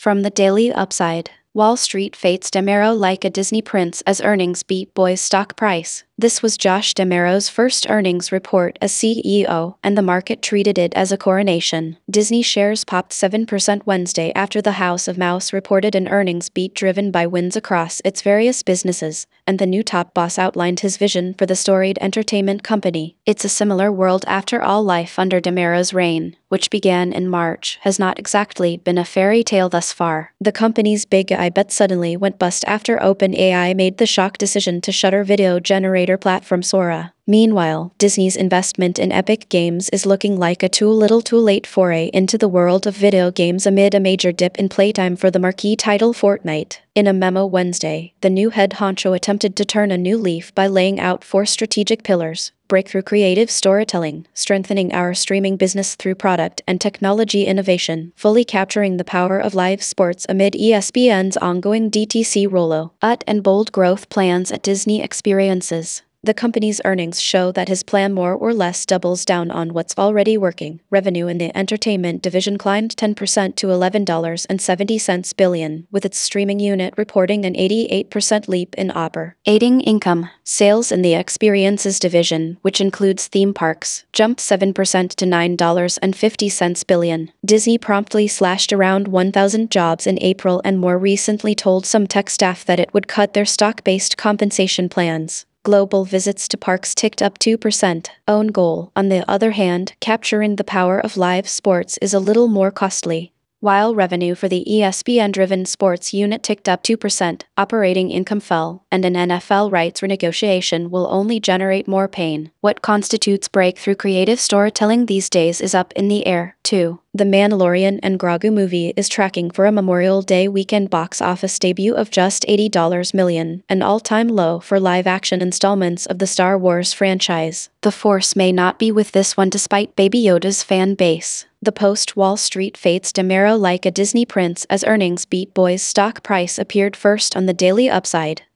From the Daily Upside, Wall Street fates DeMero like a Disney prince as earnings beat Boy's stock price. This was Josh DeMero's first earnings report as CEO, and the market treated it as a coronation. Disney shares popped 7% Wednesday after the House of Mouse reported an earnings beat driven by wins across its various businesses, and the new top boss outlined his vision for the storied entertainment company. It's a similar world after all. Life under DeMero's reign, which began in March, has not exactly been a fairy tale thus far. The company's big I bet suddenly went bust after OpenAI made the shock decision to shutter video generator platform Sora. Meanwhile, Disney's investment in Epic Games is looking like a too little too late foray into the world of video games amid a major dip in playtime for the marquee title Fortnite. In a memo Wednesday, the new head honcho attempted to turn a new leaf by laying out 4 strategic pillars: breakthrough creative storytelling, strengthening our streaming business through product and technology innovation, fully capturing the power of live sports amid ESPN's ongoing DTC rollout, and bold growth plans at Disney Experiences. The company's earnings show that his plan more or less doubles down on what's already working. Revenue in the entertainment division climbed 10% to $11.70 billion, with its streaming unit reporting an 88% leap in operating income. Sales in the experiences division, which includes theme parks, jumped 7% to $9.50 billion. Disney promptly slashed around 1,000 jobs in April and more recently told some tech staff that it would cut their stock-based compensation plans. Global visits to parks ticked up 2%. Own goal, on the other hand, capturing the power of live sports, is a little more costly. While revenue for the ESPN-driven sports unit ticked up 2%, operating income fell, and an NFL rights renegotiation will only generate more pain. What constitutes breakthrough creative storytelling these days is up in the air, too. The Mandalorian and Grogu movie is tracking for a Memorial Day weekend box office debut of just $80 million, an all-time low for live-action installments of the Star Wars franchise. The Force may not be with this one despite Baby Yoda's fan base. The post-Wall Street fates DeMero like a Disney prince as earnings beat Boy's stock price appeared first on the Daily Upside.